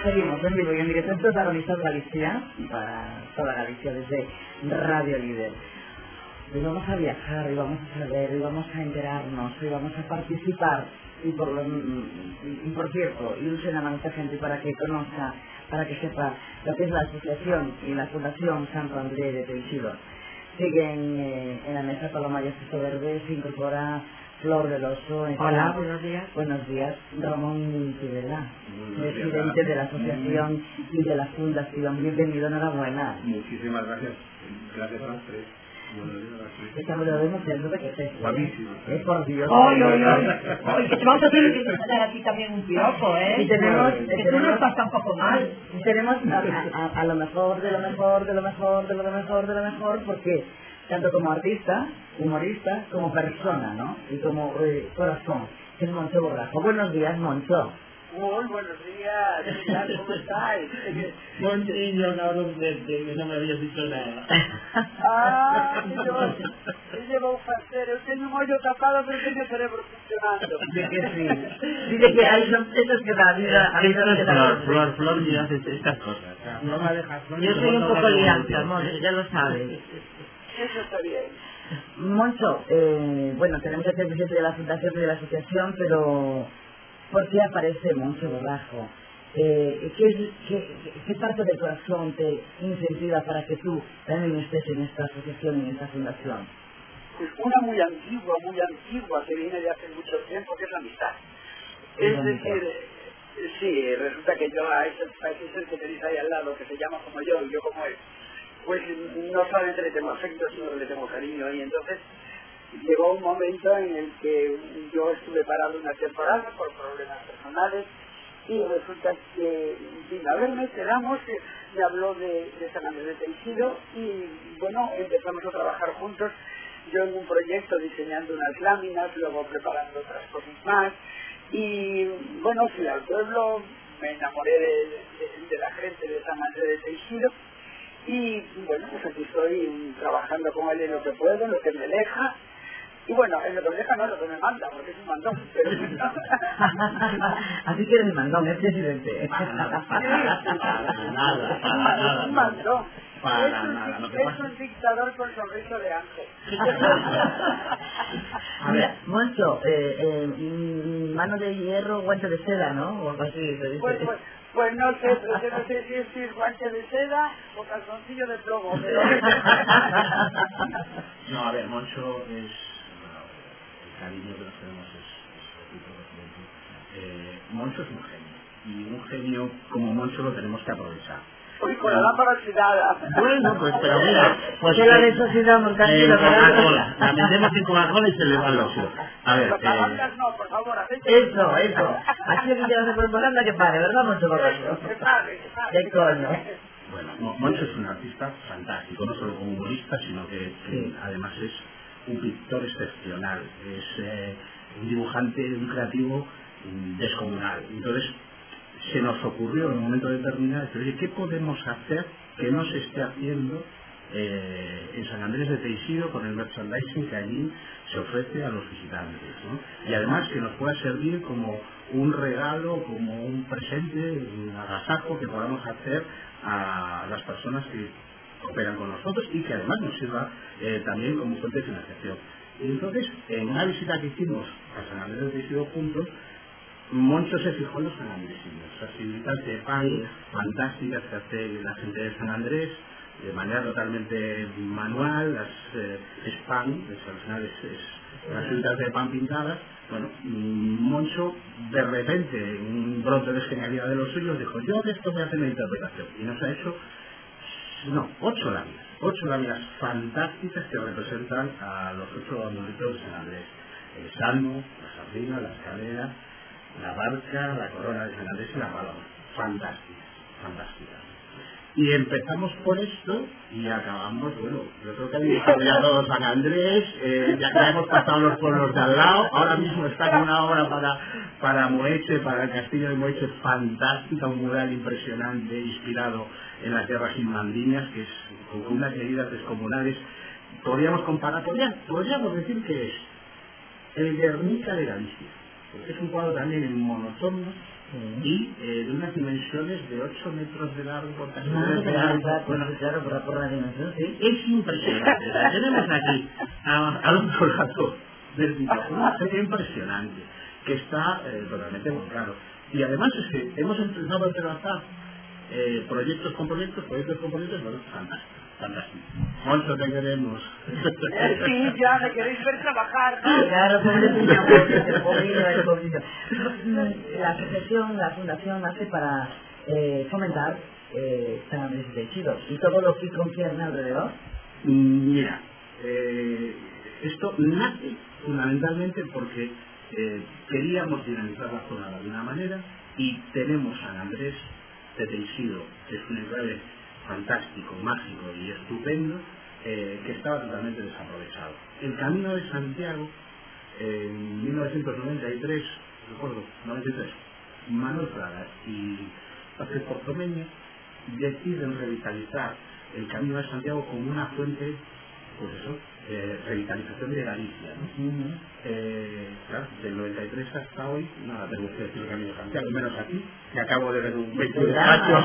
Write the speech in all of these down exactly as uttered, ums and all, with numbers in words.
Seguimos en vivo y en directo en Protagonistas Galicia, para toda Galicia desde Radio Líder. Hoy vamos a viajar, y vamos a saber, y vamos a enterarnos, y vamos a participar, y por, lo, y por cierto, ilusionar a mucha gente para que conozca, para que sepa lo que es la asociación y la Fundación Santo André de Teixido. Siguen eh, en la mesa Paloma Yaciso Verde, se incorpora Flor del Oso. Hola, buenos días. Buenos días, Ramón Tudela, presidente de la asociación y de la fundación. Bienvenido, enhorabuena. Muchísimas gracias. Gracias a los tres. Estamos de emocionando de que se guapísimo. Eh, por Dios. ¡Ay, ay, ay! ¡Ay, que te vamos a tener que dar a ti también un piropo, eh! Y tenemos... Que eh, tú tenemos no estás tampoco mal. y tenemos a, a, a, a lo mejor, de lo mejor, de lo mejor, de lo mejor, de lo mejor, porque tanto como artista, humorista, como persona, ¿no? Y como eh, corazón, es Moncho Borrajo. Buenos días, Moncho. Muy buenos días, ¿qué tal? ¿Cómo estáis? Buen niño, cabrón, de que no me habías dicho nada. Ah, que yo, que llevo a hacer, eu teño un ollo tapado, pero teño o cerebro funcionando. Dice que sí. Dice que hay son esos que la vida... Hay Flor, Flor, Flor, y haces estas cosas. No me dejas. Yo soy un poco liante, amor, ya lo sabes. Eso está bien. Moncho, eh, bueno, tenemos que ser presidente de la fundación y de la asociación, pero ¿por qué aparece Moncho Borrajo? Eh, ¿qué, es, qué, ¿Qué parte del corazón te incentiva para que tú también estés en esta asociación y en esta fundación? Pues una muy antigua, muy antigua, que viene de hace mucho tiempo, que es la amistad. Es decir, eh, sí, resulta que yo a ese, a ese ser que tenéis ahí al lado, que se llama como yo y yo como él, pues no solamente le tengo afecto, sino que le tengo cariño, y entonces llegó un momento en el que yo estuve parado una temporada por problemas personales y resulta que vino a verme, quedamos, me habló de, de San Andrés de Teixido y bueno, empezamos a trabajar juntos, yo en un proyecto diseñando unas láminas, luego preparando otras cosas más y bueno, fui al pueblo, me enamoré de, de, de la gente de San Andrés de Teixido y bueno, pues aquí estoy trabajando con él en lo que puedo, en lo que me deja. Y bueno, en lo que me deja no es lo que me manda, porque es un mandón, pero... Así que eres el mandón, es presidente. Para nada, para nada, para nada. Un mandón. Para Es un, nada, no te es pasa. un dictador con sonrisa de ángel. Mira, Moncho, eh, eh, mano de hierro, guante de seda, ¿no? O algo así se dice. Pues, pues, pues no sé, pero yo no sé si es decir guante de seda o calzoncillo de plomo, pero... No, a ver, Moncho es... Bueno, el cariño que nos tenemos es, es recíproco, siempre. Eh, Moncho es un genio. Y un genio como Moncho lo tenemos que aprovechar. Uy, con la lámpara oxidada. Bueno, pues, pero mira, pues... Que la desoxidamos En tranquilo, Coca-Cola. La metemos en Coca-Cola y se le va el óxido. A ver, Los eh... tabancas no, por favor, aceite. Eso, eso. Así que te vas a poner anda que pare, ¿verdad, Moncho Borrajo? Que pare, que pare. ¿Qué coño? Bueno, Mo- Moncho es un artista fantástico, no solo como humorista, sino que, que Sí. además es un pintor excepcional, es eh, un dibujante, un creativo mm, descomunal. Entonces se nos ocurrió en un momento determinado, decir, oye, ¿qué podemos hacer que no se esté haciendo eh, en San Andrés de Teixido con el merchandising que allí se ofrece a los visitantes, ¿no? Y además que nos pueda servir como un regalo, como un presente, un agasajo que podamos hacer a las personas que operan con nosotros y que además nos sirva eh, también como fuente de financiación. Y entonces, en una visita que hicimos a San Andrés de Teixido juntos, Moncho se fijó en los sanandresinos, las figuritas de pan fantásticas que hace la gente de San Andrés, de manera totalmente manual, las eh, es pan, es, al final es, es las figuritas de pan pintadas. Bueno, Moncho, de repente, en un brote de genialidad de los suyos, dijo, yo de esto voy a hacer una interpretación. Y nos ha hecho, no, ocho láminas, ocho láminas fantásticas que representan a los ocho amuletos de San Andrés. El salmo, la sardina, la escalera, la barca, la corona de San Andrés y la paloma. Fantásticas, fantásticas. Y empezamos por esto y acabamos, bueno, yo creo que han dibujado ya todo San Andrés, eh, ya, ya hemos pasado los pueblos de al lado, ahora mismo está con una obra para, para Moeche, para el castillo de Moeche, fantástica, un mural impresionante, inspirado en las guerras inmandinas, que es con unas medidas descomunales. Podríamos comparar, podríamos, podríamos decir que es el Guernica de Galicia. porque es un cuadro también en monotono y eh, de unas dimensiones de ocho metros de largo por casi No, tres de claro, largo. claro, Bueno, claro, por la, por la dimensión, sí. es impresionante. O sea, tenemos aquí a- al otro lado del micrófono una serie impresionante que está eh, totalmente muy claro. Y además es que hemos empezado a entrelazar eh, proyectos con proyectos, proyectos con proyectos, bueno, fantástico, fantástico. Moncho, te queremos. Sí, ya me queréis ver trabajar, ¿no? Claro, pobrecito, pobrecito, pobrecito, pobrecito. La asociación, la fundación nace para eh, fomentar eh, San Andrés de Teixido y todo lo que concierne alrededor. Mira, eh, esto nace fundamentalmente porque eh, queríamos dinamizar la zona de alguna manera y tenemos San Andrés de Teixido, que es un enclave fantástico, mágico y estupendo, eh, que estaba totalmente desaprovechado. El Camino de Santiago, eh, en mil novecientos noventa y tres, recuerdo, noventa y tres, Manuel Fraga y Vázquez Portomeño deciden revitalizar el Camino de Santiago como una fuente, pues eso, eh, revitalización de Galicia, ¿no? Uh-huh. eh, claro, del noventa y tres hasta hoy, nada, tengo que decir el Camino de Santiago, menos aquí, que acabo de ver un veintiuno de mayo.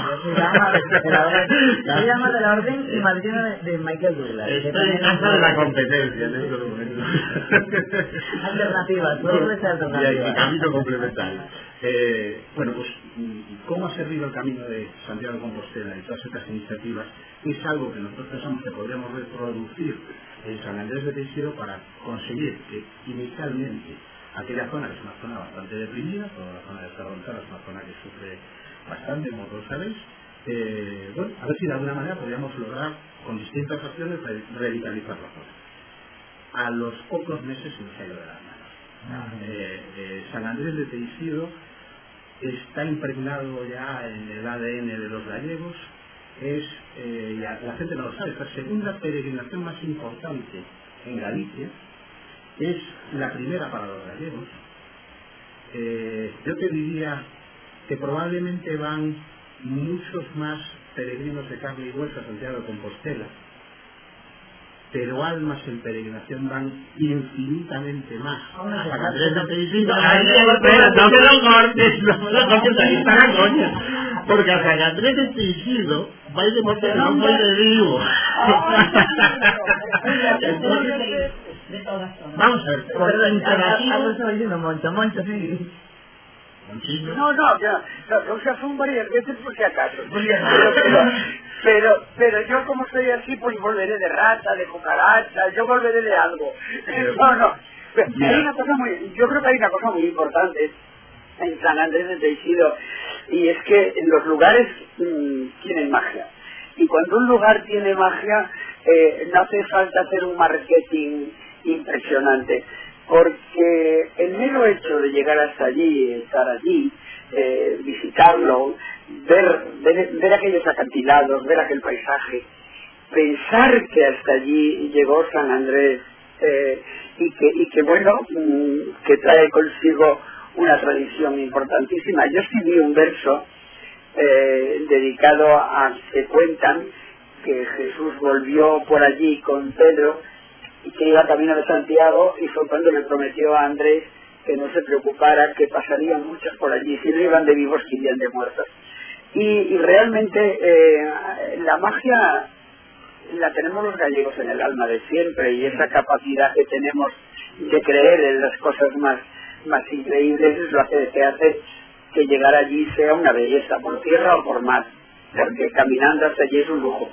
Se llama de la orden y madrina de, de Michael Douglas. Estoy en casa de la competencia en estos momentos. Alternativas, todo es Y alternativa. hay camino complementario. Eh, bueno, pues, ¿cómo ha servido el Camino de Santiago de Compostela y todas estas iniciativas? Es algo que nosotros pensamos que podríamos reproducir en San Andrés de Teixido para conseguir que inicialmente aquella zona, que es una zona bastante deprimida, toda la zona de Sarronzara es una zona que sufre bastante, como todos sabéis, eh, bueno, a ver si de alguna manera podríamos lograr con distintas acciones re revitalizar la zona. A los pocos meses se nos ha ido de las manos. Eh, eh, San Andrés de Teixido está impregnado ya en el A D N de los gallegos, es, eh, ya, la gente no lo sabe, es la segunda peregrinación más importante en Galicia, es la primera para los gallegos. Eh, yo te diría que probablemente van muchos más peregrinos de carne y hueso a Santiago de Compostela, pero almas en peregrinación van infinitamente más a San Andrés de Teixido. Ahí, espera, no me lo cortes, no me lo cortes, ahí está la coña. Porque a San Andrés de Teixido va a ir de muerte, no voy de vivo. Vamos a ver, por la interacción... Algo estaba diciendo Moncho, Moncho, sí. No, no, ya, no, o sea, son varias veces por si acaso. Pero, pero, pero, pero yo como soy así, pues volveré de rata, de cucaracha, yo volveré de algo. No, no. Pero hay una cosa muy, yo creo que hay una cosa muy importante en San Andrés de Teixido, y es que los lugares mmm, tienen magia. Y cuando un lugar tiene magia, eh, no hace falta hacer un marketing impresionante, porque el mero hecho de llegar hasta allí, estar allí, eh, visitarlo, ver, ver, ver aquellos acantilados, ver aquel paisaje, pensar que hasta allí llegó San Andrés, eh, y que, y que bueno, mmm, que trae consigo una tradición importantísima. Yo escribí un verso eh, dedicado a que cuentan que Jesús volvió por allí con Pedro y que iba camino de Santiago, y fue cuando le prometió a Andrés que no se preocupara, que pasarían muchos por allí, si no iban de vivos que irían de muertos. Y, y realmente eh, la magia la tenemos los gallegos en el alma de siempre, y esa capacidad que tenemos de creer en las cosas más, más increíbles es lo que, que hace que llegar allí sea una belleza, por tierra o por mar, porque caminando hasta allí es un lujo.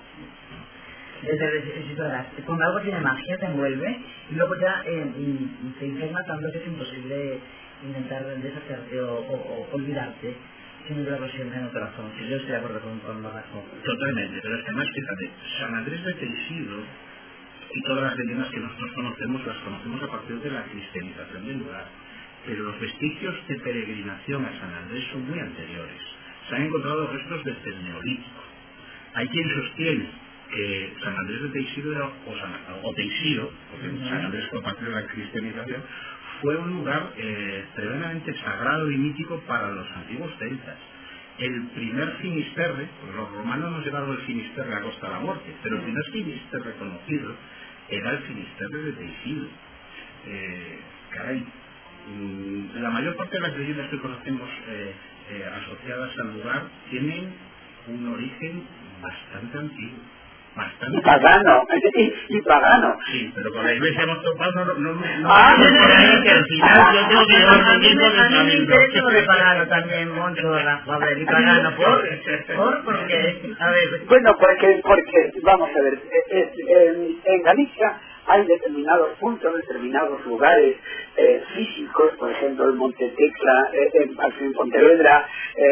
Desde cuando algo tiene magia te envuelve y luego ya eh, te enferma tanto que es imposible intentar deshacerte o, o, o olvidarte sin verlo siempre en el corazón. Yo estoy de acuerdo con, con Lorenzo. Totalmente, pero es que además, fíjate, San Andrés de Teixido y todas las leyendas que nosotros conocemos las conocemos a partir de la cristianización del lugar, pero los vestigios de peregrinación a San Andrés son muy anteriores. Se han encontrado restos desde el Neolítico. Hay quien sostiene que San Andrés de Teixido era, o, San, o Teixido, porque uh-huh. San Andrés fue parte de la cristianización, fue un lugar eh, tremendamente sagrado y mítico para los antiguos celtas. El primer Finisterre, pues los romanos nos llevaron el Finisterre a Costa de la Muerte, pero el primer Finisterre conocido era el Finisterre de Teixido. Eh, caray, mm, la mayor parte de las leyendas que conocemos eh, eh, asociadas al lugar tienen un origen bastante antiguo. Bastante y pagano, y, y pagano. Sí, pero con la iglesia hemos topado, no, no, no, no, Ah, no, por ahí que al final yo tengo que llevar A un mí tiempo me, de a mí me camino. interesa lo de pagano también, Moncho, a ver, y pagano, ¿por? ¿Por? Porque, a ver... Bueno, porque, porque vamos a ver, eh, eh, en, en Galicia hay determinados puntos, determinados lugares eh, físicos, por ejemplo el Monte Tecla, eh, en, en Pontevedra,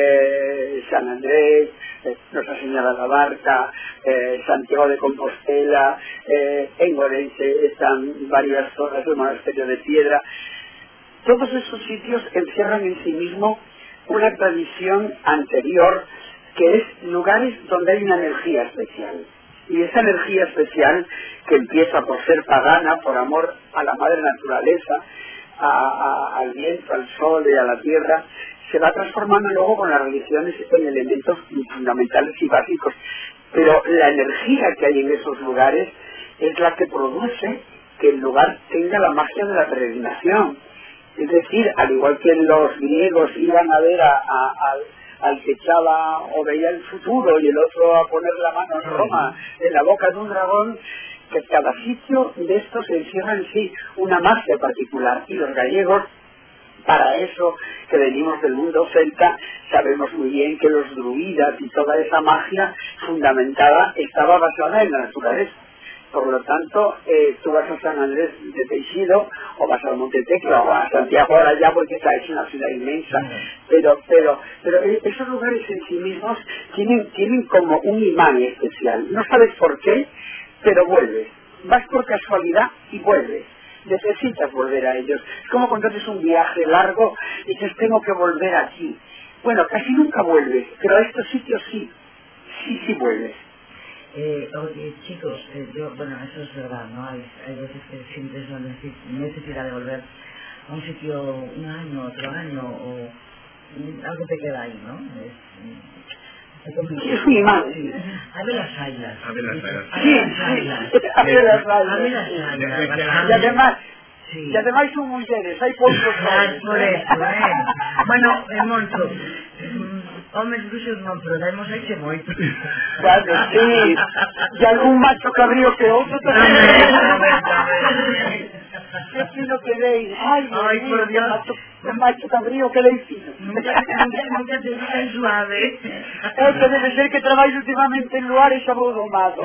eh, San Andrés, eh, Nuestra Señora de la Barca, eh, Santiago de Compostela, eh, en Orense están varias zonas del Monasterio de Piedra. Todos esos sitios encierran en sí mismo una tradición anterior, que es lugares donde hay una energía especial. Y esa energía especial, que empieza por ser pagana, por amor a la madre naturaleza, a, a, al viento, al sol y a la tierra, se va transformando luego con las religiones en elementos fundamentales y básicos. Pero la energía que hay en esos lugares es la que produce que el lugar tenga la magia de la peregrinación. Es decir, al igual que los griegos iban a ver a, a, al, al que echaba o veía el futuro y el otro a poner la mano en Roma en la boca de un dragón, que cada sitio de estos encierra en sí una magia particular. Y los gallegos, para eso que venimos del mundo celta, sabemos muy bien que los druidas y toda esa magia fundamentada estaba basada en la naturaleza. Por lo tanto, eh, tú vas a San Andrés de Teixido, o vas al Monte Tecla, o a Santiago ahora ya, porque está hecho una ciudad inmensa, pero pero pero esos lugares en sí mismos tienen, tienen como un imán especial. No sabes por qué, pero vuelves. Vas por casualidad y vuelves. Necesitas volver a ellos. Es como cuando haces un viaje largo y dices, tengo que volver aquí. Bueno, casi nunca vuelves, pero a estos sitios sí, sí, sí vuelves. Eh, oye, chicos, eh, yo, bueno, eso es verdad, ¿no? Hay, hay veces que sientes la necesidad de volver a un sitio un año, otro año, o mm, algo te queda ahí, ¿no? Es, Sí, es un imán. Sí. Abre las ailas. Abre las ailas. Sí, sí, abre las Abre las ailas. ailas. Y además, sí. y además son mujeres, hay pocos hombres. Por eso, eh? Bueno, é moito. Homes bruxos non, pero damos aixe moito. Claro, sí. Y algún macho cabrío que outro tamén. Qué fino que veis. Ay, Ay, Dios por mío, Dios. macho, un macho cabrío que veis fino. Nunca, nunca, nunca te dicen suave. É que debe ser que traballo últimamente en lugar e xa vou domado.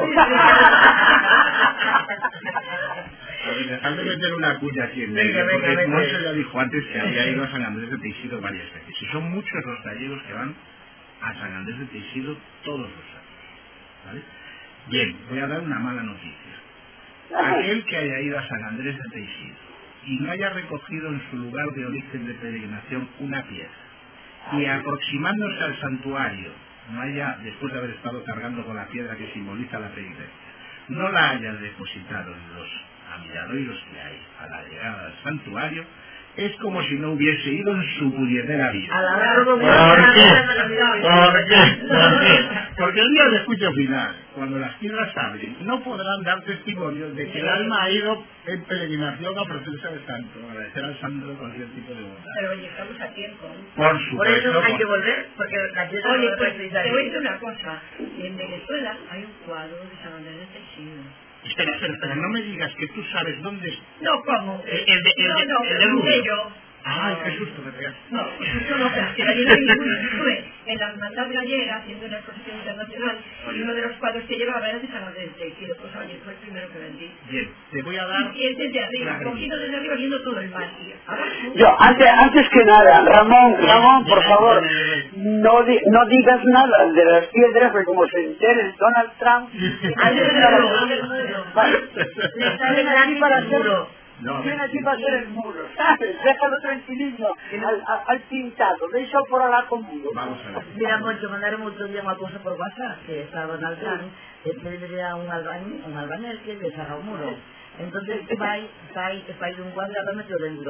A ver, dejadme meter una cuña aquí en medio, Venga, venga, porque venga. Moncho ya dijo antes que había ido a San Andrés de Teixido varias veces. Y son muchos los gallegos que van a San Andrés de Teixido todos los años. ¿Vale? Bien, voy a dar una mala noticia. Aquel que haya ido a San Andrés de Teixido y no haya recogido en su lugar de origen de peregrinación una piedra, y aproximándose al santuario, no haya, después de haber estado cargando con la piedra que simboliza la peregrinación, no la haya depositado en los amilladoiros que hay a la llegada al santuario, es como si no hubiese ido en su puñetera vida. A la hora ¿Por qué? ¿Por qué? ¿Por qué? Porque el día del juicio final, cuando las piedras abren, no podrán dar testimonio de que el alma ha ido en peregrinación a ofrecerse al santo, a agradecer al santo cualquier tipo de bondad. Pero oye, estamos a tiempo. Por supuesto. Por eso hay que volver, porque la piedra Oye, no pues precisa te voy a ir. decir una cosa. En Venezuela hay un cuadro de San Andrés de Teixido. Espera, espera, espera, no me digas que tú sabes dónde está. No, ¿cómo? El, el, de- el, no, de- no, el de Lugo. yo. Ay, qué susto me pegaste. No, eso no, pero es que allí no hay ningún. Estuve en la hermandad gallega haciendo una exposición internacional y uno de los cuadros que llevaba era de San Andrés de Teixido. Pues oye, fue el primero que vendí. Bien, te voy a dar... Y es desde arriba, la cogido desde arriba viendo todo el mar. Y abajo. Yo, antes, antes que nada, Ramón, Ramón, por favor, no, di, no digas nada de las piedras, porque como se entere Donald Trump, Antes del muro, antes del muro. vale, Le sale viene aquí para hacer, No, viene aquí para hacer el muro, ¿sabes? Déjalo tranquilillo, al, al, al pintado, deixa por alá conmigo. Vamos a ver. Mira, Moncho, mandaron outro día unha cousa por WhatsApp, que estaba Donald Trump, e pedirile a un albañil, un albañil que les haga o muro. Entonces vai, vai, vai dun cuadrado e meteo dentro.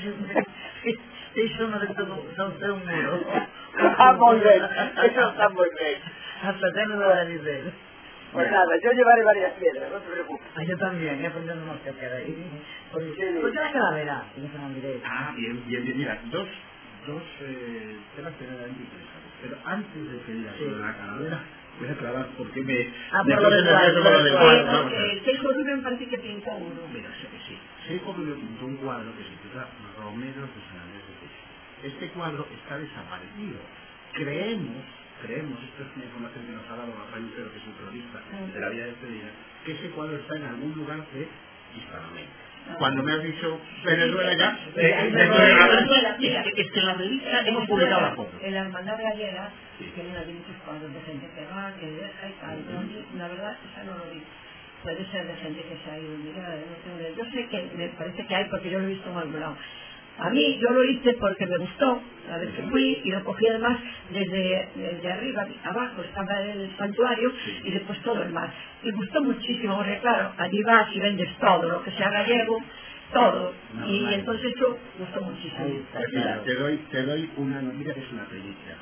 Iso non dentro non é un muro. Ah, moi ben, eso está moi ben. Hasta te non lo voy a dizer. Pues nada, yo llevaré varias piedras, no te preocupes. Ah, yo también, ya pondremos que queda ahí. Pues Sí, sí. la calavera, y no se me olvide. Ah, bien, bien, bien. Mira, dos, dos eh, temas tremendamente interesantes. Pero antes de que digas Sí. sobre la calavera, voy a aclarar por qué me... Ah, me por lo puse del nervioso cuadro, con lo por del el cuadro. cuadro. Vamos a ver. El Seijo Rubio me parece que pintó uno. Mira, sí, sí. Seijo Rubio pintó un cuadro que se titula Romeros de San Andrés de Teixeira. Este cuadro está desaparecido. Creemos, creemos, esto es una información que nos ha dado Rafael Lucero, que es un cronista de la vida de este día, que ese cuadro está en algún lugar de Hispanoamérica. Cuando me has dicho Venezuela ya, eh, eh, Venezuela, y es que- es que en la revista hemos publicado la foto. En la hermandad gallega, Sí. que hay muchos cuadros de gente que va, que deja y tal. Yo vi- la verdad, esa no lo vi. Puede ser de gente que se ha ido. Mira, no tengo idea. Yo sé que me parece que hay porque yo lo he visto en algún lado. A mí yo lo hice porque me gustó, la vez que fui, y lo cogí además desde, desde arriba, abajo estaba el santuario Sí. y después todo el mar. Y gustó muchísimo, porque claro, allí vas y vendes todo, lo que sea gallego, todo. No, y vale. entonces eso gustó muchísimo. Ahí está, Pues mira, claro. te doy, te doy una noticia que es una primicia.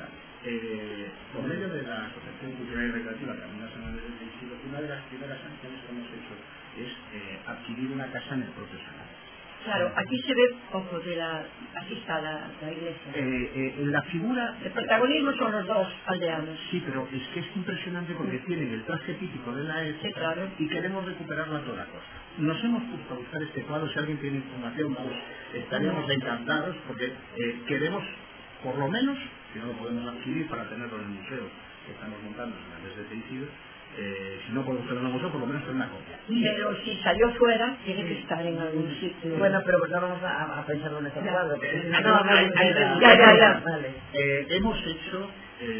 Eh, por medio de la Asociación Cultural y Recreativa Camino San Andrés de Teixeira, una de las primeras acciones que hemos hecho es eh, adquirir una casa en el propio San Andrés. Claro, aquí se ve poco de la... Aquí está la, la iglesia. Eh, eh, la figura... El protagonismo son los dos aldeanos. Sí, pero es que es impresionante porque tienen el traje típico de la época Sí, claro. y queremos recuperarlo a toda costa. Nos hemos puesto a buscar este cuadro, si alguien tiene información, pues estaríamos encantados porque eh, queremos, por lo menos, si no lo podemos adquirir para tenerlo en el museo que estamos montando en Andrés de Teixeira, eh, si no podemos tenerlo en el museo, por lo menos tener una copia. Pero si salió fuera, tiene que estar en algún sitio. Bueno, pero pues no vamos a, a pensar dónde está el cuadro. porque si no, No, no, ahí- no, ahí- no, ya, ya, ya. Vale. Eh, hemos hecho,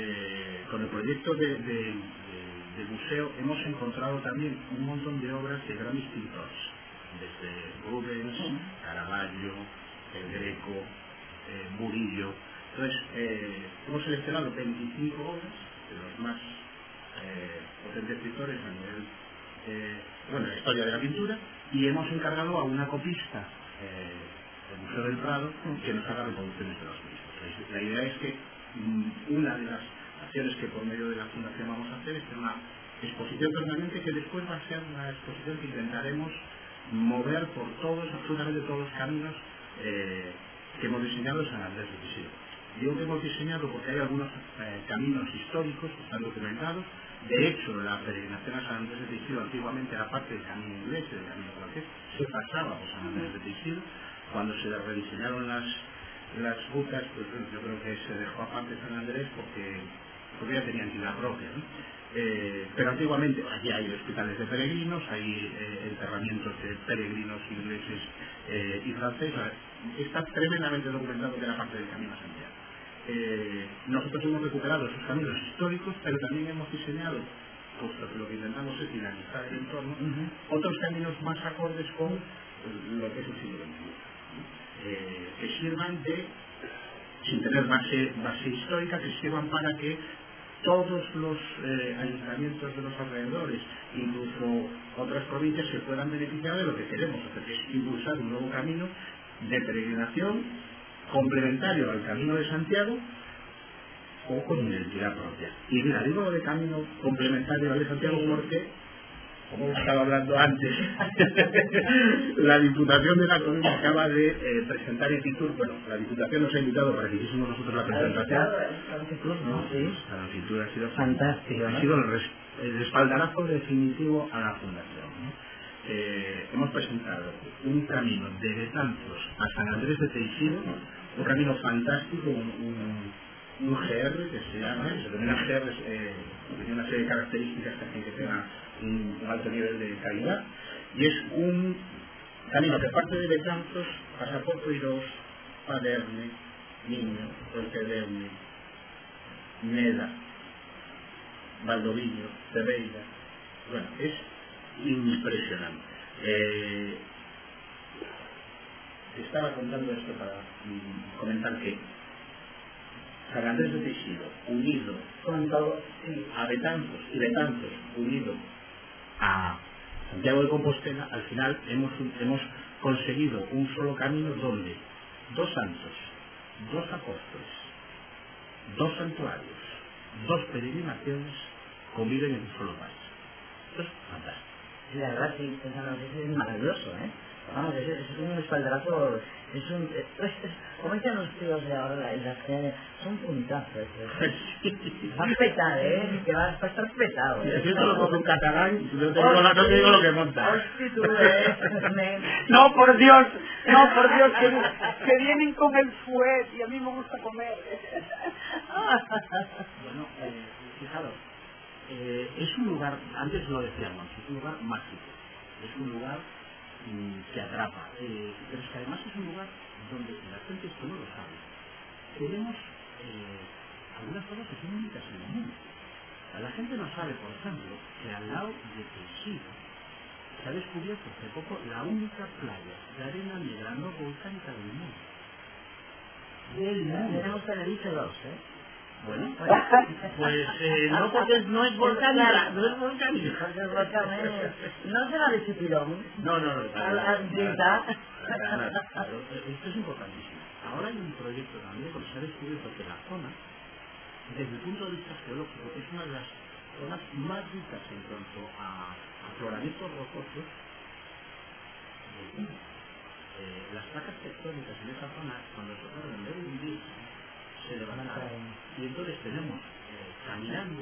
eh, con el proyecto de, de, de- del museo, hemos encontrado también un montón de obras de grandes pintores, desde Rubens, Caravaggio, El Greco, eh, Murillo. Entonces, eh, hemos seleccionado veinticinco obras de los más eh, potentes pintores a nivel, eh, bueno, la historia de la pintura, y hemos encargado a una copista eh, del Museo del Prado que nos haga reproducciones de los mismos. Entonces, la idea es que mm, una de las acciones que por medio de la Fundación vamos a hacer es tener una exposición permanente que después va a ser una exposición que intentaremos mover por todos, absolutamente todos los caminos eh, que hemos diseñado en San Andrés de Teixeira. Digo que hemos diseñado porque hay algunos eh, caminos históricos que están documentados. De hecho, la peregrinación a San Andrés de Teixeira antiguamente era parte del camino inglés y del camino francés, se pasaba por San Andrés de Teixeira. Cuando se rediseñaron las, las rutas, pues bueno, yo creo que se dejó aparte San Andrés porque, porque ya tenían vida propia, ¿no? Eh, pero antiguamente allí hay hospitales de peregrinos, hay eh, enterramientos de peregrinos ingleses eh, y franceses. Está tremendamente documentado que era parte del Camino a Santiago. Eh, nosotros hemos recuperado esos caminos históricos, pero también hemos diseñado, puesto que lo que intentamos es dinamizar el entorno, uh-huh. otros caminos más acordes con lo que es el siglo veintiuno, eh, que sirvan de, sin tener base, base histórica, que sirvan para que todos los eh, ayuntamientos de los alrededores, incluso otras provincias, se puedan beneficiar de lo que queremos hacer, que es impulsar un nuevo camino de peregrinación complementario al Camino de Santiago o con identidad propia. Y mira, digo lo de camino complementario al de Santiago porque, como estaba hablando antes, la Diputación de La Coruña acaba de eh, presentar en Fitur, bueno, la Diputación nos ha invitado para que hiciésemos nosotros la presentación. No, sí, la Fitur ha sido fantástico, ha ¿no? sido el, res, el espaldarazo definitivo a la Fundación, ¿no? Eh, hemos presentado un camino de Betanzos a San Andrés de Teixeira, un camino fantástico, un, un, un G R que se llama, se denomina G R, eh, tiene una serie de características que hacen que tenga un, un alto nivel de calidad, y es un camino que parte de Betanzos, pasa por Poirós, Paderne, Niño, Orquedeune, Neda, Valdoviño, Cerreira. Bueno, es impresionante. Eh, estaba contando esto para mm, comentar que San Andrés de Teixeira, unido con todo, sí. a Betanzos, y Betanzos unido a Santiago de Compostela, al final hemos, hemos conseguido un solo camino donde dos santos, dos apóstoles, dos santuarios, dos peregrinaciones conviven en un solo país. Esto es fantástico. Sí, la verdad, sí, pensando que es maravilloso, ¿eh? Vamos, es, es un espaldarazo, es un... Es, es, como dicen los tíos de ahora, en las que son puntazos. Va a petar, ¿eh? Que vas a estar petado, ¿eh? Si esto lo coge un catalán, yo te digo, no te digo lo que monta. Hostia, tú, ¿eh? No, por Dios, no, por Dios, que, que vienen con el fuet y a mí me gusta comer. Bueno, eh, fijaros, eh, es un lugar, antes lo decíamos, es un lugar mágico, es un lugar mmm, que atrapa, eh, pero es que además es un lugar donde la gente esto no lo sabe. Tenemos eh, algunas cosas que son únicas en el mundo. La gente no sabe, por ejemplo, que al lado de Teixeira se ha descubierto hace poco la única playa de arena negra no volcánica del mundo. Del mundo. Tenemos Tenerife dos, ¿eh? Bueno, pues, pues eh, no porque no es volcánica, no es volcánica. Porque es volcánica. No será de Chipirón. No, no, no. Antita. Esto es importantísimo. Ahora hay un proyecto también porque se ha descubierto que la zona, desde el punto de vista geológico, es una de las zonas más ricas en cuanto a afloramientos rocosos del mundo. Eh, las placas tectónicas en esa zona, cuando tocaron en vez de hundir, se levantaron. Y entonces tenemos eh, caminando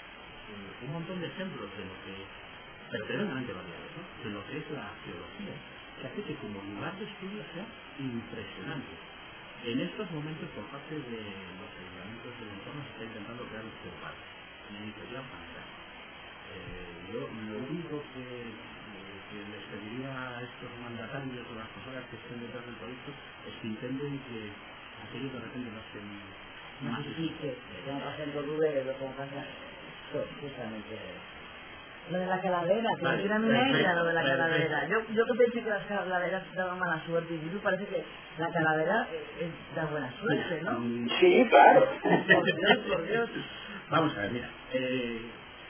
eh, un montón de ejemplos de lo que, pero tremendamente variados, ¿no? De lo que es la geología, que hace que como lugar de estudio sea impresionante. En estos momentos, por parte de los ayuntamientos del entorno, se está intentando crear un geoparque, una iniciativa fantástica. Eh, yo lo único que, eh, que les pediría a estos mandatarios o las personas que estén detrás del proyecto es que intenten que aquello de repente no se más que tengo que hacer lo dure, lo tengo que hacer justamente. Lo de la calavera, que vale, me tiene a mí negra lo de la calavera. Yo, yo que pensé que las calaveras daban mala suerte, y tú parece que la calavera eh, da buena suerte, ¿no? Sí, claro. Por Dios, por Dios. Vamos a ver, mira, eh,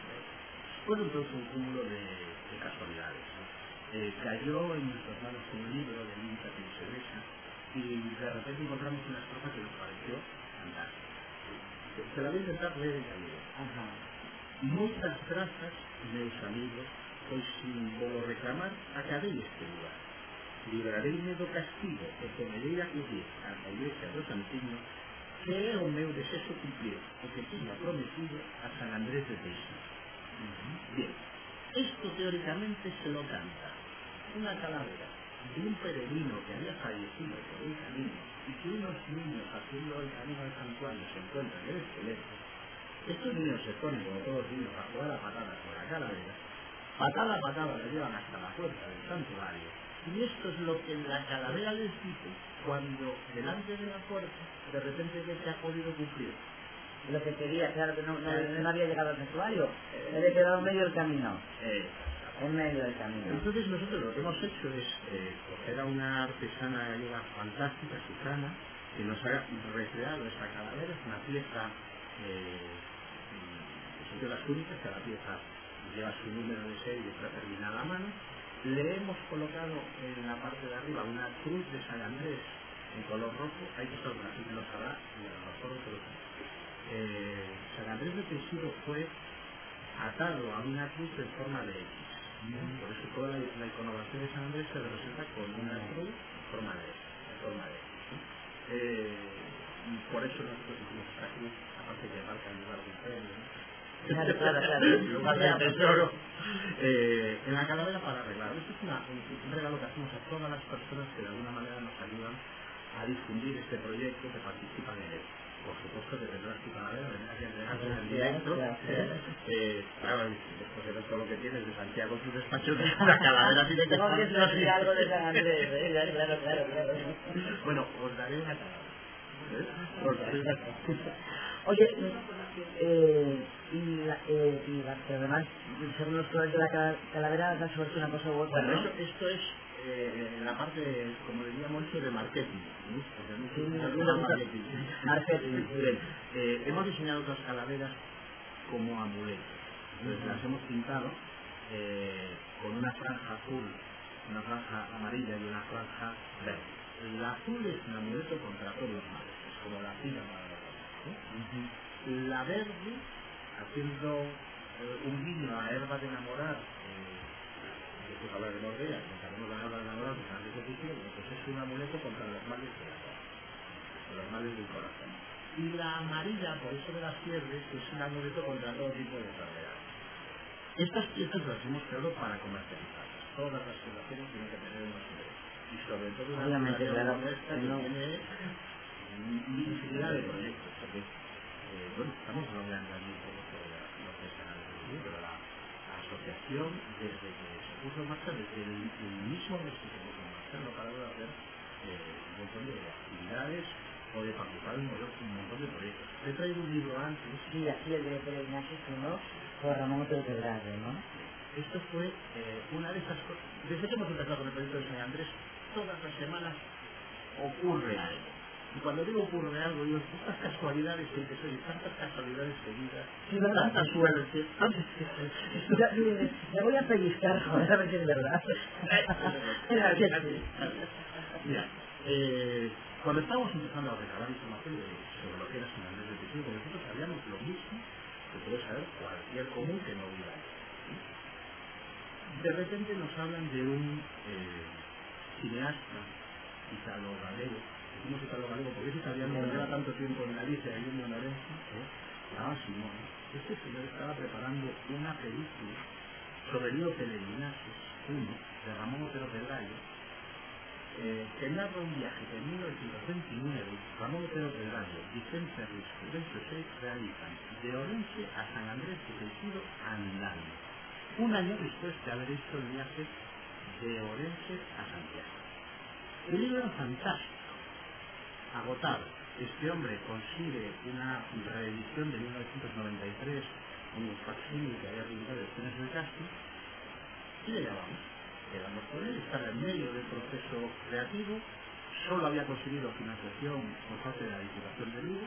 fue entonces un cúmulo de, de casualidades. Eh, cayó en nuestras manos un libro de Minta Tenseresa y de repente encontramos una estrofa que nos pareció fantástica. Se la voy a intentar leer en gallego. Ajá. Moitas grazas, meus amigos, pois sin volo reclamar, acabei este lugar. Librareime do castigo e poderei acudir a la iglesia do Santiño, que é o meu desexo cumplir, o que tiña prometido a San Andrés de Teixeira. Uh-huh. Bien, esto teóricamente se lo canta una calavera de un peregrino que había fallecido por el camino y que unos niños haciendo el camino al santuario se encuentran en el esqueleto. Estos niños se ponen, como todos los niños, a jugar a patadas con la calavera. Patada a patada le llevan hasta la puerta del santuario. Y esto es lo que la calavera les dice cuando delante de la puerta de repente ve que ha podido cumplir. Lo que quería, claro que no, no, no había llegado al santuario, se había quedado en medio del camino. Eh, En medio del camino. Entonces nosotros lo que hemos hecho es eh, coger a una artesana gallega fantástica, Susana, que nos ha recreado esta calavera. Es una pieza eh, de las únicas, cada pieza lleva su número de serie y está terminada a mano. Le hemos colocado en la parte de arriba una cruz de San Andrés en color rojo. Hay que estar así que lo sabrá, y a lo mejor que lo sabrá. Eh, San Andrés de Teixeira fue atado a una cruz en forma de X. Mm. Por eso toda la, la iconografía de San Andrés se representa con una cruz en forma de X. En forma de X, ¿no? eh, por eso nosotros hicimos esta cruz, aparte que marca el lugar de fe, ¿no? Claro, claro, claro. Lugar del tesoro. Eh, en la calavera para arreglar. Esto es una, un, un regalo que hacemos a todas las personas que de alguna manera nos ayudan a difundir este proyecto, que participan en él. Por supuesto que tendrás tu calavera, vendrás a entregarse en directo. Eh, claro, después de ver todo lo que tienes de Santiago sus despachos, la calavera tiene que Tengo que decir algo de San Andrés, ¿eh? Claro, claro, claro. Bueno, os daré una calavera. ¿Eh? Os daré una calavera. Oye, eh, y, la, eh, y la, que además, según los colores de la cal- calavera, da suerte una cosa u otra, bueno, ¿no? eso, esto es eh, la parte, como diríamos, eso de marketing. ¿No? Porque no Sí, es sí, marketing. marketing. Bien, eh, hemos diseñado otras calaveras como amuletos. Entonces las hemos pintado eh, con una franja azul, una franja amarilla y una franja verde. La azul es un amuleto contra todos los males, es como la fila para la ¿sí? Uh-huh. La verde, haciendo eh, un guiño a Herba de enamorar, eh, después hablar de Mordea, contaremos la Herba de enamorar, que antes de decir, pues es un amuleto contra los males de la cara, los males del corazón. Y la amarilla, por eso de las fiebres, es un amuleto contra todo tipo de enfermedades. Estas piezas las hemos creado para comercializarlas. Todas las fundaciones tienen que tener unos ingresos. Y sobre todo una fundación claro, como esta que no tiene infinidad de proyectos. Porque, eh, bueno, estamos hablando aquí un poco sobre la, lo que es el pero la, la asociación, desde que se puso en marcha, desde el, el mismo mes que se puso en marcha, no paró de hacer eh, un montón de actividades o de participar en un montón de proyectos. He traído un libro antes. Sí, así el director de Ignacio, ¿no? Por Ramón Otero Pedraza, ¿no? Esto fue eh, una de esas cosas. Desde que hemos empezado con el proyecto de San Andrés, todas las semanas ocurre algo. Y cuando digo ocurre algo, digo, estas casualidades que te soy, tantas casualidades seguidas, sí, ¿verdad? tanta suerte. Ya, me voy a pellizcar, joder, a ver si es verdad. Mira, eh, cuando estábamos empezando a recabar información de, sobre lo que era San Andrés de Teixeiro, nosotros sabíamos lo mismo que puede saber cualquier común que no viva ahí. De repente nos hablan de un eh, cineasta italo-galego. Decimos italo-galego porque es italiano, pero lleva tanto tiempo en Galicia y en Orense, ¿eh? Llamaba Simone. Este señor estaba preparando una película sobre el libro Peregrinajes uno de Ramón Otero Pedrayo, eh, que narra un viaje que en mil novecientos veintinueve Ramón Otero Pedrayo, Vicente Risco y Lorenzo Seix realizan de Orense a San Andrés de Teixeiro andando, un año después de haber hecho el viaje de Orense a Santiago. El libro era fantástico, agotado. Este hombre consigue una reedición de mil novecientos noventa y tres, un facsímil que había publicado de Escenas del Casting, y le llamamos. Quedamos con él, estaba en medio del proceso creativo, solo había conseguido financiación por parte de la Diputación de Lugo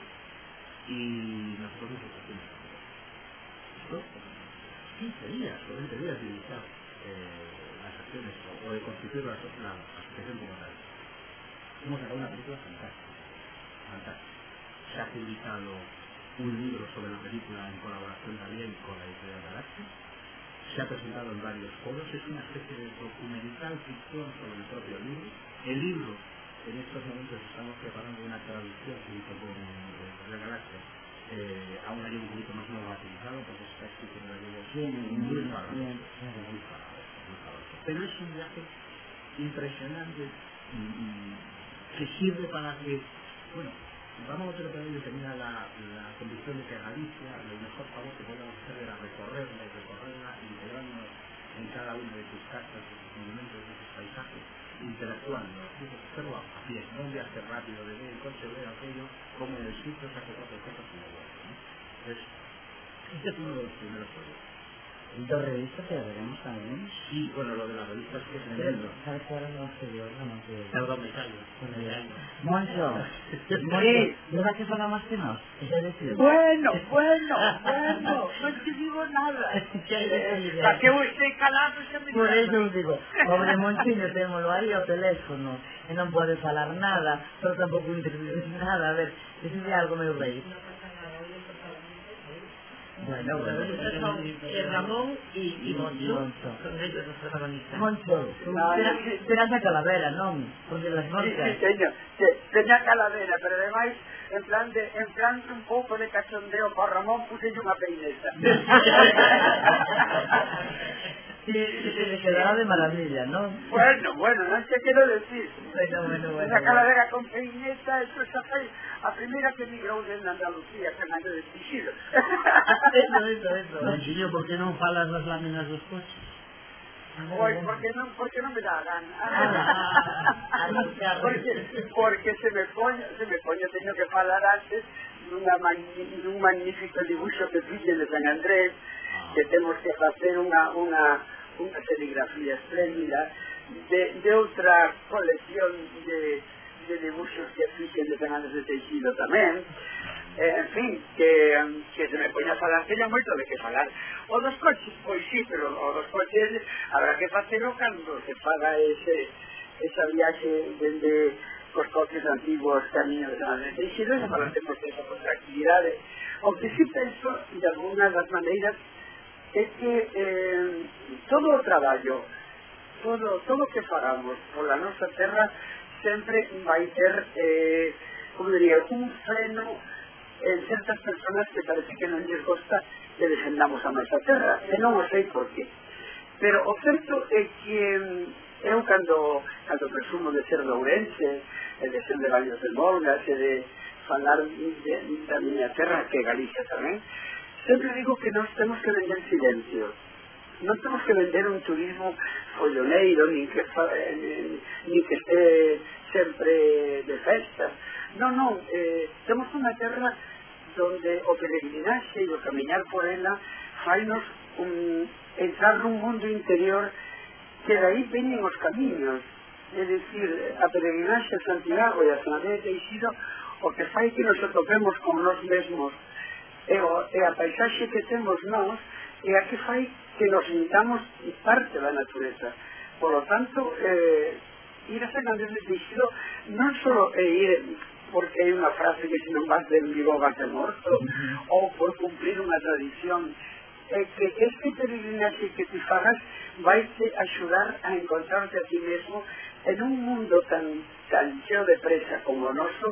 y nosotros nos ofrecimos. Esto, quince días o veinte días de iniciar eh, las acciones o, o de constituir la, la, la asociación como tal. Hemos sacado una película fantástica, fantástica. Se ha publicado un libro sobre la película en colaboración también con la editorial Galaxia. Se ha presentado en varios foros, es una especie de documental ficción sobre el propio libro. El libro, en estos momentos estamos preparando una traducción junto con la editorial Galaxia, eh, aún hay un poquito más normativizado porque está escrito en la lengua muy famoso, muy famoso. Pero es un viaje impresionante y, y que sirve para que, bueno, Ramón Otero Pedrayo tenía la, la convicción de que Galicia, el mejor favor que podíamos hacer era recorrerla y recorrerla, integrándonos en cada una de sus casas, de sus monumentos, de sus paisajes, interactuando, hacerlo a pie, no un viaje rápido de ver el coche, ver aquello, como en el sitio se hace cuatro cosas y me vuelve, ¿no? Entonces, este es uno de los primeros proyectos. Dos revistas que la veremos también. Sí, bueno, lo de las revistas que es tremendo. ¿Sabes que ahora no sé yo? No sé yo. Perdón, me callo. Me callo. Moncho, Moncho, ¿verdad que suena más que no? ¿Qué decir? Bueno, bueno, bueno, no te digo nada. ¿Para qué usted calado se me Por eso os digo, pobre Monchiño, témolo aí ao teléfono, e non pode falar nada, pero tampouco intervir nada. A ver, decide algo, meu rei. Bueno, bueno. Son eh, Ramón y, y Moncho, son ellos los protagonistas. Moncho, serás a Calavera, non? Porque las Sí, moscas... sí, teño, sí, teña calavera, pero ademais, en plan de, en plan un pouco de cachondeo por Ramón, puse unha peineta. Sí, sí, se le quedará de maravilla, ¿no? Bueno, bueno, non te quero decir. Bueno, bueno, bueno. Esa calavera con peineta, eso xa foi a primeira que migrou de Andalucía, Fernando de Teixeiro. Eso, eso, eso. Monchiño, por qué non falas das láminas dos coches? Pois, porque non, porque non me dá a gana. Ah, porque, porque se me poño, se me poño, teño que falar antes dunha magni, dun magnífico dibuixo que fixe de San Andrés, que temos que facer unha, unha, unha serigrafía espléndida de, de outra colección de, de dibuixos que fixen de San Andrés de Teixeiro tamén. Eh, en fin, que, que se me poña a falar, teño moito de que falar. O dos coches, pois sí, pero o dos coches habrá que facelo cando se faga ese, esa viaxe dende os coches antiguos camiños de San Andrés de Teixeiro, e falamos desa outra actividade. O que sí penso, de algunas das maneiras, é que eh, todo o traballo, todo todo que faramos pola nosa terra sempre vai ter, eh, como diría, un freno en certas personas que parece que non lles gosta que defendamos a nosa terra, e non o sei por qué. Pero o certo é que eu cando, cando presumo de ser lourense, e de ser de Valles del Volgas, e de falar de, da miña terra, que é Galicia tamén, sempre digo que nós temos que vender silencio. Non temos que vender un turismo folloneiro, nin que, eh, nin que esté sempre de festa. Non, non, eh, temos unha terra donde o peregrinaxe e o camiñar por ela fainos un, entrar nun mundo interior que de aí veñen os camiños. É dicir, a peregrinaxe a Santiago e a San Andrés de Teixido o que fai que nos atopemos con nós mesmos e, o, e a paisaxe que temos nós é a que fai que nos sintamos parte da natureza. Por lo tanto, eh, ir a San Andrés de Teixido non só é ir porque hai unha frase que se non vas de vivo vas de morto, ou por cumplir unha tradición, é que este peregrinaxe que te fagas vai te axudar a encontrarte a ti mesmo en un mundo tan, tan cheo de presa como o noso.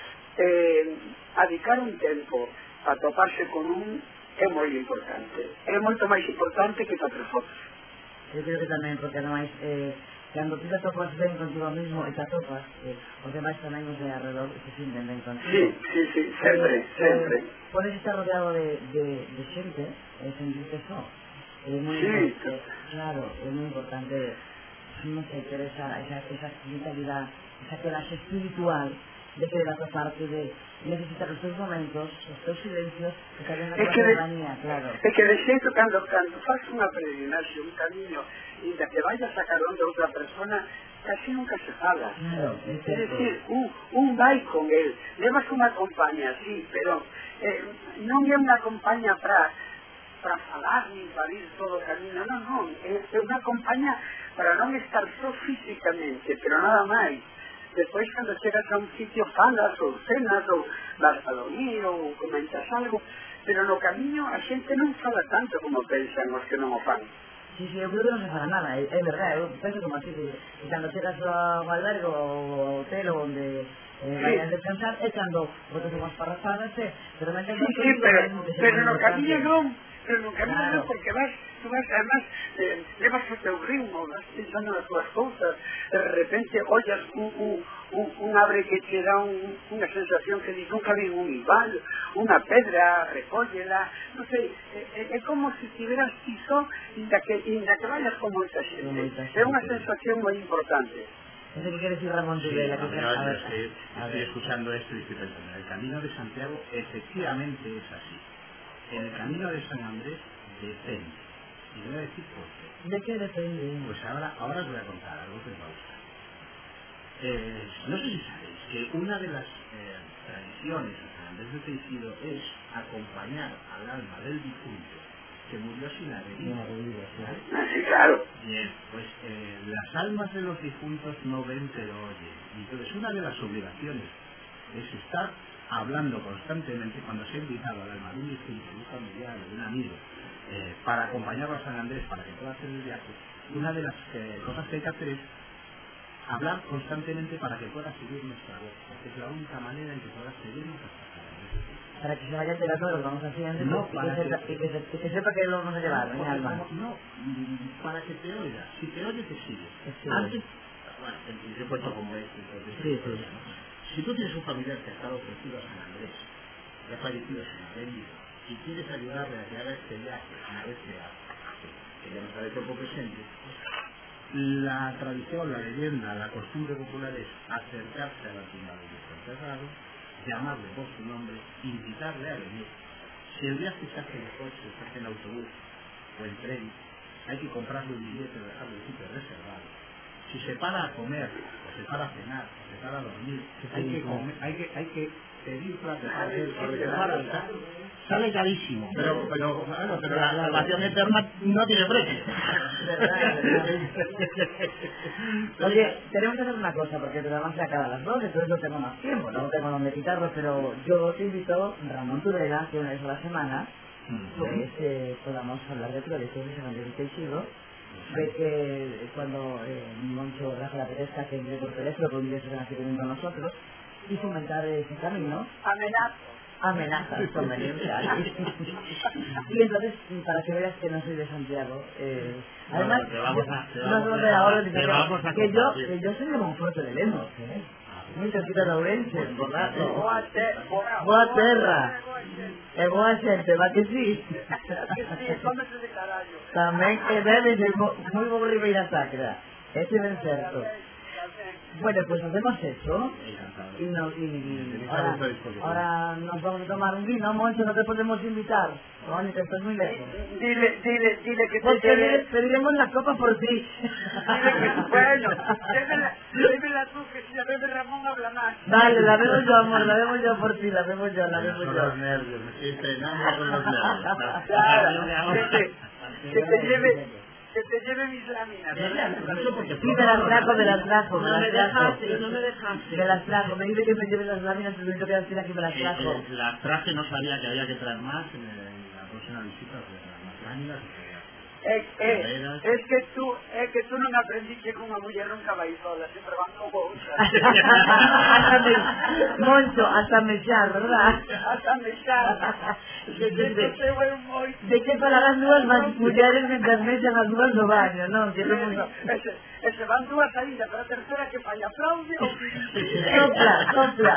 Eh, adicar un tempo a toparse con un é moi importante, é moito máis importante que facer fotos. Eu creo que tamén, porque ademais eh, cando tú te topas ben contigo mismo e te topas, eh, os demais tamén os de alrededor se sinten ben contigo. Sí, sí, sí, sempre, eh, sempre. Eh, podes estar rodeado de, de, de xente e sentirte só. É moi sí, importante, claro, é moi importante, non sei, ter esa, esa, esa mentalidad, esa clase espiritual de que de la otra parte de necesitar os teus momentos, os teus silencios, que salen na tua compañía, claro. É que de xeito, cando, cando faz unha peregrinaxe, un camiño, e da que vayas a carón de outra persona, casi nunca se fala. Claro, é é dicir, un, un vai con el, levas unha compañía, sí, pero eh, non é unha compañía para para falar, nin para ir todo o camino, non, non, é, é unha compañía para non estar só físicamente, pero nada máis. Despois, cando chegas a un sitio, falas, ou cenas, ou vas a dormir, ou comentas algo, pero no camiño a xente non fala tanto como pensan os que non o fan. Sí, sí, eu creo que non se fala nada, é, é verdade, eu penso como así, que, que cando chegas ao albergue ou ao hotel onde eh, vayan a descansar, é cando botas unhas parrafadas, eh, pero me encanta... Sí, sí, pero, pero no camiño non, pero no camiño claro. Non, porque vas, tú vas, además, eh, levas o teu ritmo, vas pensando nas túas cousas, de repente ollas un, un, un, un abre que te dá un, unha sensación que diz, nunca vi un igual, unha pedra, recóllela, non sei, é, é como se estiveras ti só, inda que, inda que vayas con moita xente, é unha sensación moi importante. No sé qué quiere decir Ramón Tudela. Sí, no, no, es que estoy escuchando esto y estoy pensando, el camino de Santiago efectivamente es así. En el camino de San Andrés depende. Y voy a decir por qué. ¿De qué depende? Pues ahora, ahora os voy a contar algo que os va a gustar. Eh, no sé si sabéis que una de las eh, tradiciones de San Andrés de Teixido es acompañar al alma del difunto que murió sin haber ido. Sí, claro. Bien, pues eh, las almas de los difuntos no ven pero oyen. Entonces una de las obligaciones es estar hablando constantemente cuando se ha invitado al alma de un difunto, de un familiar, de un amigo, eh, para acompañarlo a San Andrés para que pueda hacer el viaje. Una de las eh, cosas que hay que hacer es hablar constantemente para que pueda seguir nuestra voz, porque es la única manera en que pueda seguirnos hasta San Andrés. Para que se vaya enterando de lo que vamos haciendo, no, y, para que, que, sepa, y, que se, y que sepa que lo vamos a llevar, no, mi alma. No, para que te oiga. Si te oye, te sigue. Sí. Antes, bueno, yo cuento como es. Entonces, sí, sí. Si tú tienes un familiar que ha estado ofrecido a San Andrés, que ha fallecido sin haber ido, y quieres ayudarle a que haga este viaje, una vez que, que ya no está de cuerpo presente, la tradición, la leyenda, la costumbre popular es acercarse a la tumba del desenterrado, llamarle por su nombre, invitarle a venir. Si el viaje se hace en coche, se hace en autobús o en tren, hay que comprarle un billete y dejarle el sitio reservado. Si se para a comer, o se para a cenar, o se para a dormir, hay que, comer, hay que, hay que pedir plata para que sale carísimo, pero, pero, bueno, pero la salvación eterna no tiene precio. Oye, tenemos que hacer una cosa, porque el programa se acaba a las dos, entonces no tengo más tiempo, no tengo donde quitarlo, pero yo te invito, Ramón Tudela, que una vez a la semana, pues eh, podamos hablar de proyectos de San Andrés y Sigo, de que cuando eh, Moncho Rafa la Teresa que entre por teléfono con un día se van a seguir con nosotros y fomentar ese camino. Amenazo. Amenazas convenientes. Y entonces, para que veas que no soy de Santiago, eh, además, bueno, te vamos a, te no vamos, somos te de ahora, te vamos a que yo, compartir. que yo soy de Monforte de Lemos, ¿eh? Muy cerquita de Ourense, borracho. Boa te- boa- Boa boa- terra. boa gente. É boa xente, va que sí. Que sí, cómese de carallo. Tamén que debe de mo- moi bo Ribeira Sacra. Ese ben certo. Bueno, pues hacemos eso. Y, no, y, y ahora, ahora nos vamos a tomar un vino, Moncho, no te podemos invitar. Coño, que estás muy lejos. Dile, dile, dile que te Pues lleve. pedir- pediremos la copa por ti. Dile que, bueno, llévela, llévela tú, que si la bebe Ramón habla más. Dale, la bebo yo, amor, la bebo yo por ti, la bebo yo, la bebo Son yo. los nervios, me estoy estrenando con los nervios. Claro, que te, que te lleve, que te lleve mis láminas. Sí, me las trajo, me las trajo, me No me las trajo. dejaste, no me dejaste. Me las trajo, me dice que me lleve las láminas, pero yo que decir que me las Eh, trajo. eh, Las traje, no sabía que había que traer más. En la próxima visita, pues, las más láminas. Eh, eh, es que tú, es que tú non aprendiste con unha muller nunca vai sola, sempre van con outra. Hasta me, Moncho, hasta me xa, ¿verdad? Hasta me xa. De, de, Este de, seu é un moi... de que para las dúas más mulleres mientras me echan as dúas no baño, non? Que non mundo... Ese, ese van dúas saídas, pero a tercera que falla aplaude ou... Sopla, sopla.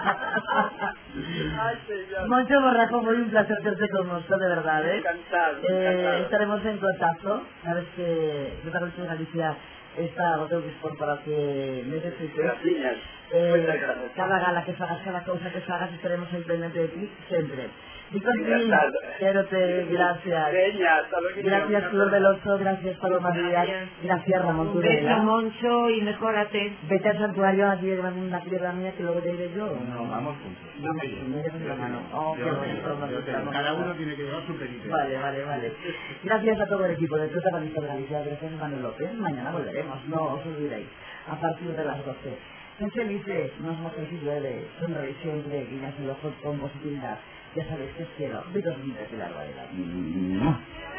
Ay, señor. Moncho Borrajo, foi un placer terte con nosotros, de verdad, ¿eh? Encantado, Eh, encantado. estaremos en contacto. Sabes que yo también soy de Galicia, está o teu dispor para o que necesites. Gracias. Eh, Muchas gracias. cada gala que fagas, cada cousa que fagas, estaremos ahí pendiente de ti sempre. Y contigo, Encantado. quérote, gracias. Veña, hasta luego. Gracias, Flor del Oso, gracias, Paloma Díaz, gracias, Ramón Un beso, Tudela. Moncho, y mejórate. Vete al santuario, aquí llevan una piedra mía que luego te iré yo. No, vamos juntos. Vamos, me llevas la mano. Oh, qué Yo- bonito, nos yo te- estamos Cada uno hablando. tiene que llevar su penitencia. Vale, vale, vale. Gracias a todo el equipo de Protagonista de Galicia, gracias a Manuel López. Mañana volveremos, no os olvidéis, a partir de las doce. Sed felices, no os mojéis y llueve, sonreír siempre, guiñas el ojo con positividad. Ya sabéis que os quiero. Besos lindos de la Guadalajara.